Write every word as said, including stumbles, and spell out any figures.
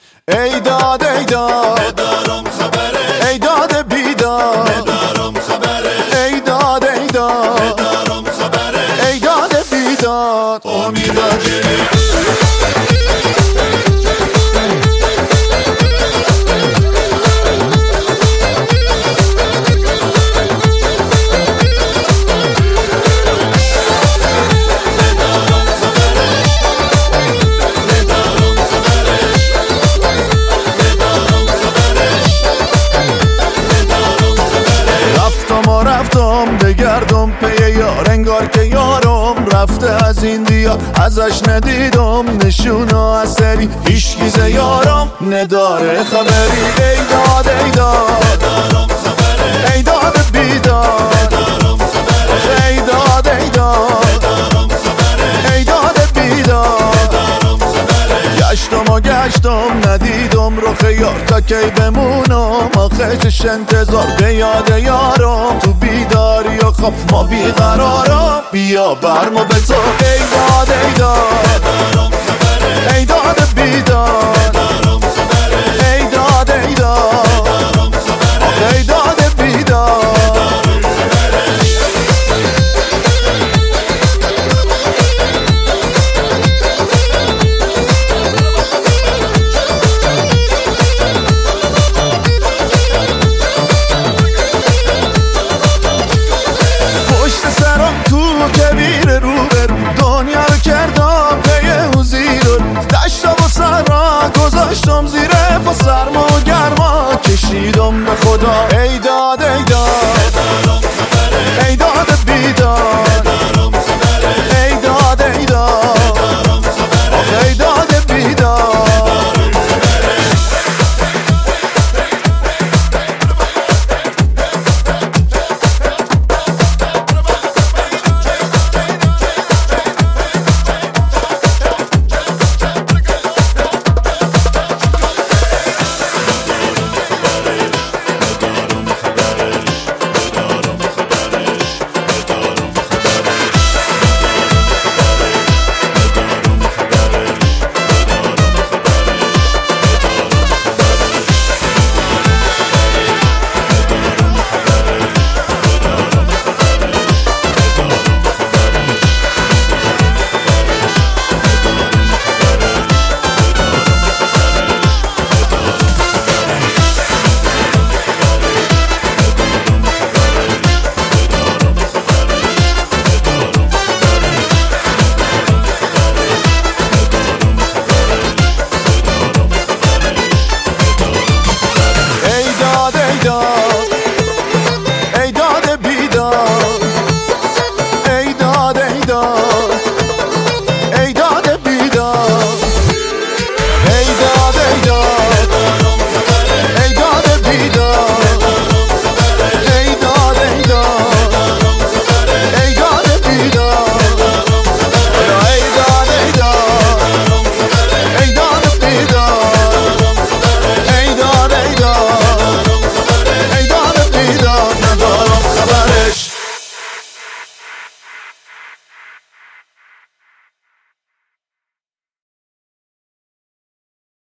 ای داد ای داد ندارم خبره، ای داد بیداد ندارم خبره، ای داد ای داد ندارم خبره، ای داد بیداد امید راجعی. رفتم بگردم پی یار، انگار که یارم رفته از این دیار. ازش ندیدم نشونا اثری، هیچگیز یارم نداره خبری. ای داد ای داد ندارم خبره، ای داد بیداد ندارم خبره، ای داد ای داد ندارم خبره، ای داد بیداد ندارم خبره. گشتم و گشتم ندیدم رخ یار، تا کی بمونم آخرش انتظار. به یاد یارم تو بیداری و خواب ما بیقرارم، بیا برمو به تو. ای داد ای داد ندارم خبره، ای داد بیداد ندارم خبره، ای داد ای داد ندارم خبره، ای داد بیداد کبیر رو برو دنیا رو کردم پی حضیر رو. دشتم و سر را گذاشتم زیر پا، سرما و گرما کشیدم به خدا. ای داد